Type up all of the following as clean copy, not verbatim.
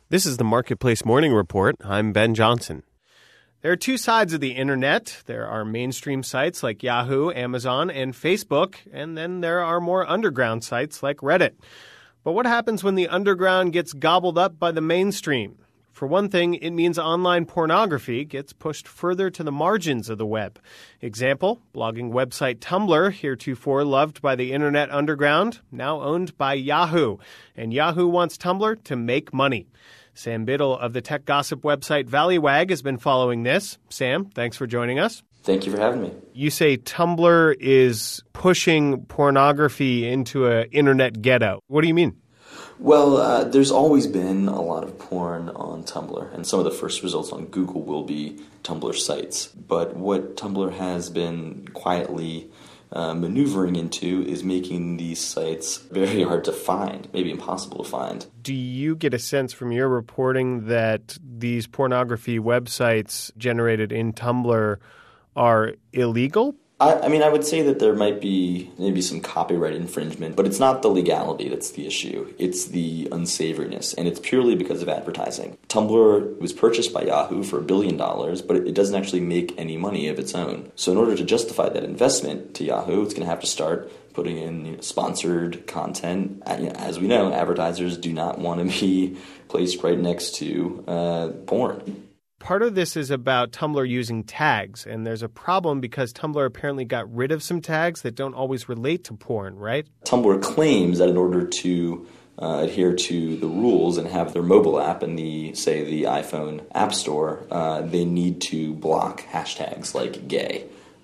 This is the Marketplace Morning Report. I'm Ben Johnson. There are two sides of the internet. There are mainstream sites like Yahoo, Amazon, and Facebook, and then there are more underground sites like Reddit. But what happens when the underground gets gobbled up by the mainstream? For one thing, it means online pornography gets pushed further to the margins of the web. Example, blogging website Tumblr, heretofore loved by the internet underground, now owned by Yahoo. And Yahoo wants Tumblr to make money. Sam Biddle of the tech gossip website Valleywag has been following this. Sam, thanks for joining us. Thank you for having me. You say Tumblr is pushing pornography into an internet ghetto. What do you mean? Well, there's always been a lot of porn on Tumblr, and some of the first results on Google will be Tumblr sites. But what Tumblr has been quietly maneuvering into is making these sites very hard to find, maybe impossible to find. Do you get a sense from your reporting that these pornography websites generated in Tumblr are illegal? I would say that there might be maybe some copyright infringement, but it's not the legality that's the issue. It's the unsavoriness, and it's purely because of advertising. Tumblr was purchased by Yahoo for $1 billion, but it doesn't actually make any money of its own. So in order to justify that investment to Yahoo, it's going to have to start putting in sponsored content. As we know, advertisers do not want to be placed right next to porn. Part of this is about Tumblr using tags, and there's a problem because Tumblr apparently got rid of some tags that don't always relate to porn, right? Tumblr claims that in order to adhere to the rules and have their mobile app in the iPhone App Store, they need to block hashtags like gay.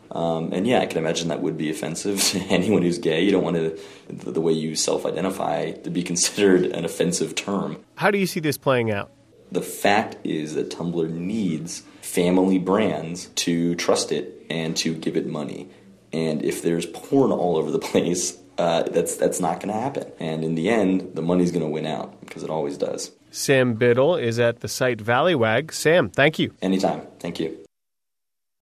I can imagine that would be offensive to anyone who's gay. You don't want the way you self-identify to be considered an offensive term. How do you see this playing out? The fact is that Tumblr needs family brands to trust it and to give it money. And if there's porn all over the place, that's not going to happen. And in the end, the money's going to win out, because it always does. Sam Biddle is at the site Valleywag. Sam, thank you. Anytime. Thank you.